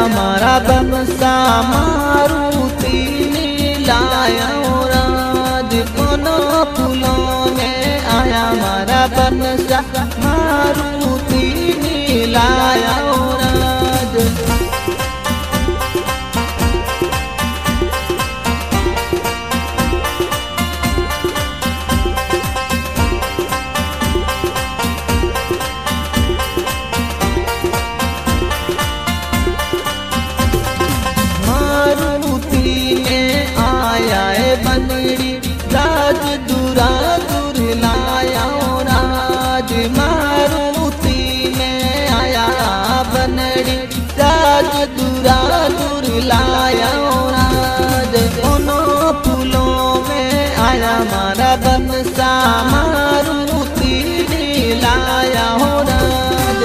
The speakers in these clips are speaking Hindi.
मारा बनसा मारुति लाया राज कोनो फूलों में आया मारा बनसा मारुति लाया राज। बनड़ी राज दूरा दूर लाया राज मारुति में आया बनड़ी राज दूरा दूर लाया राज। दोनों फूलों में आया मारा बनसा मारुति लाया राज।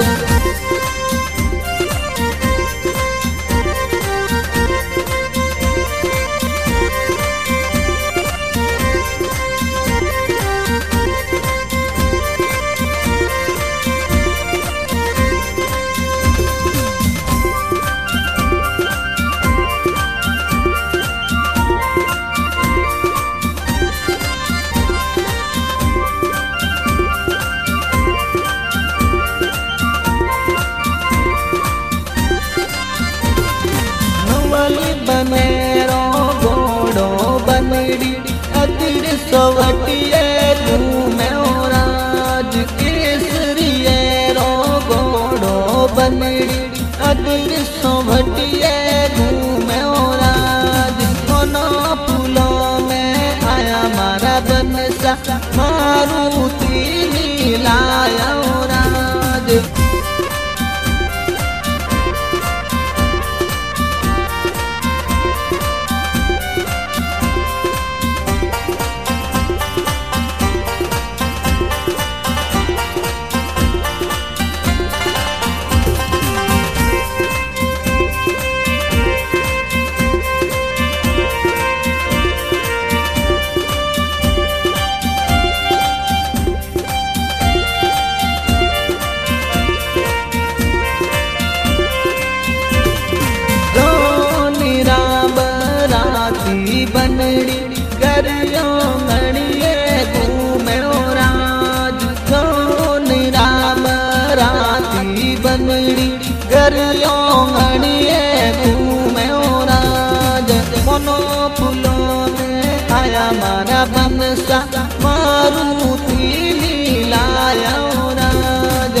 बनेरो घोड़ो बनड़ी अतिर सोवटिए घूमे राज केसरिए रो घोड़ो बनड़ी अतिर सोवटिए घूमे राज। कोनो फूलों में आया मारा बनसा मारुति लाया राज। बनड़ी गरियो मणिए घूमे राज। कौन राम राती बनड़ी गरियो मणिए घूमे राज। कोनो फूलों में आया मारा बनसा मारुति लाया राज।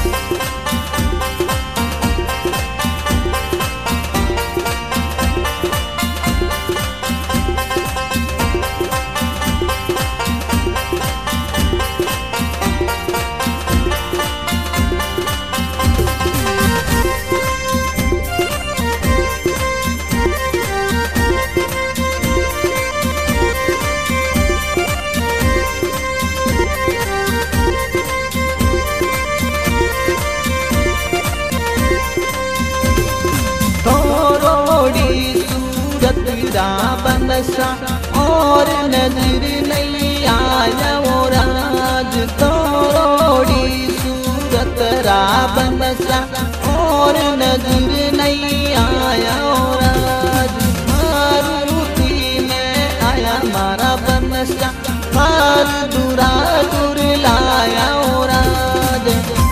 बनसा और नजर नहीं आया वो राज। तोड़ी सूरत रा बनसा और नजर नहीं आया वो राज। मारुति में आया मारा बनसा मार दूरा दूर लाया वो राज।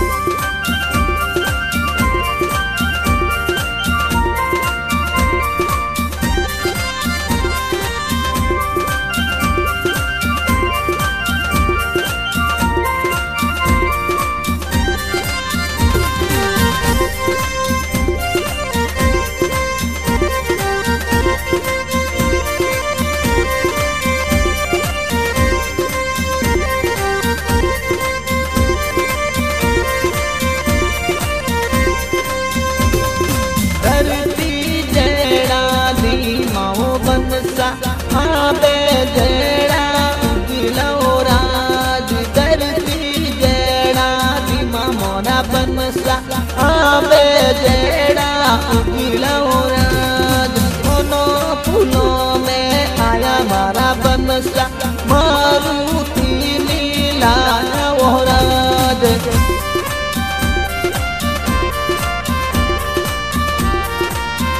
आबे जेड़ा उगलो राज धरती जेड़ा दिमा मोरा बनसा। आबे जेड़ा उगलो राज कोनो फूलों में आया मारा बनसा मारुति लाया वो राज।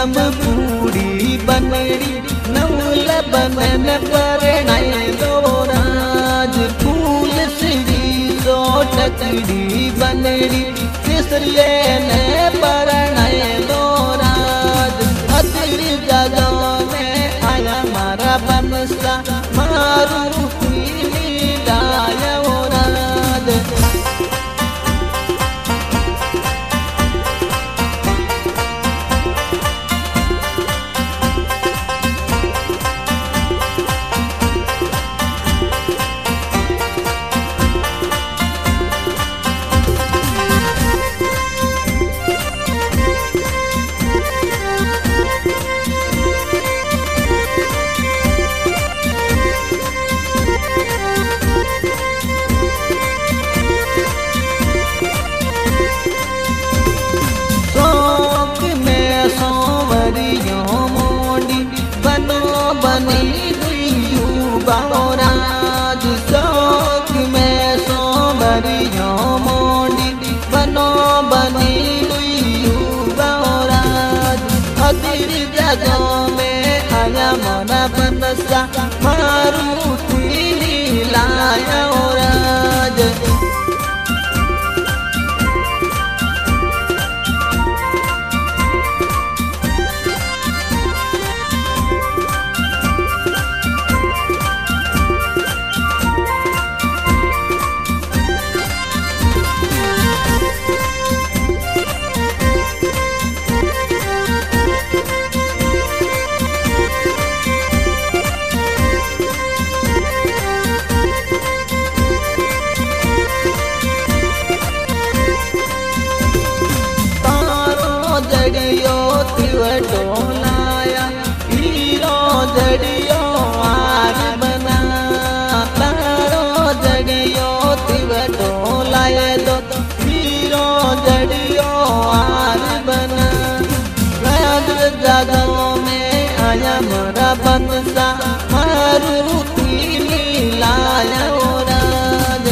जम पूरी बनड़ी नवल बनन पर दो राज फूल श्री सो टकड़ी बनड़ी किसले ने पर दो राज अतिर जगह में आया मारा बनसा मारू लीलाया राज। बनी दुयू बाराज शौक में सोमरियो मोंडी बनो बनी दुयू बाराज अतिर जगह में आया मोरा बनसा मारू तीरी लाया राज। जड़ियो तिवटो लाया हीरो जड़ियो आर बना तारो जड़ियो तिवटो लाए दो हीरो जड़ियो आर बना जगहों में आया मोरा बनसा मारू तीली लाया राज।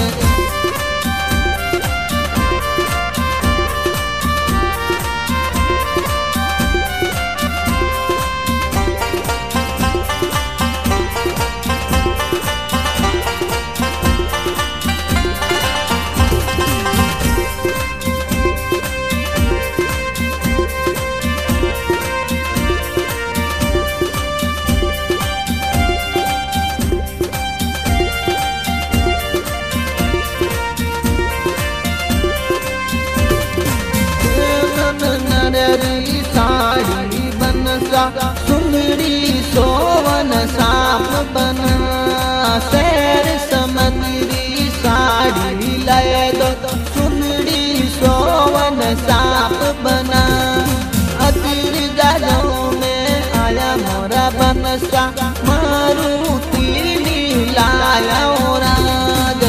साड़ी बनसा सुंदरी सोवन साप बना सैर समंदरी साड़ी लाए दो सुंदरी सोवन साप बना अतिर जगहों में आया मोरा बनसा मारू तीली लाया राज।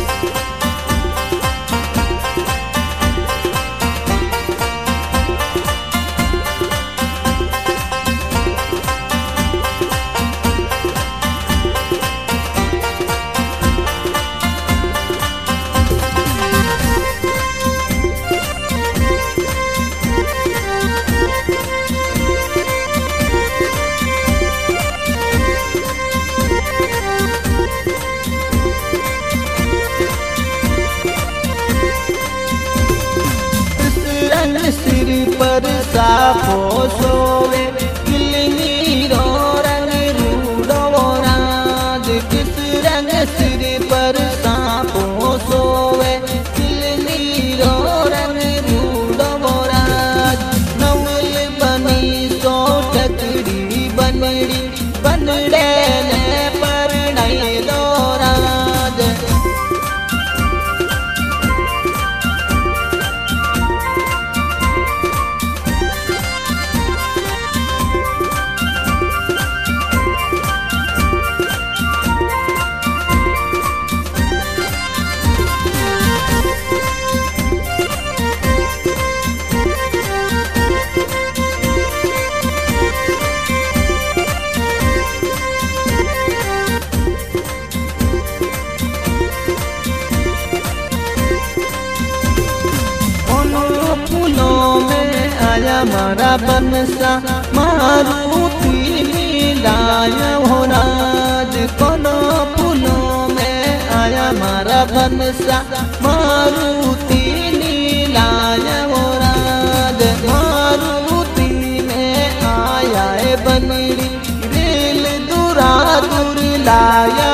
सिर पर साफो सोवे किलनी रो रंग रूडो राज किस रंग सिर पर साफो सोवे किलनी रो रंग रूडो राज नवल बनी सो टकड़ी बनड़ी बनड़े ने पर दो राज। मारा बनसा मारुति नीलाया हो राज कोनो फूलों में आया मारा बनसा मारुति नीलाया हो राज मारुति में आया है बनड़ी रेल दूरा दूर लाया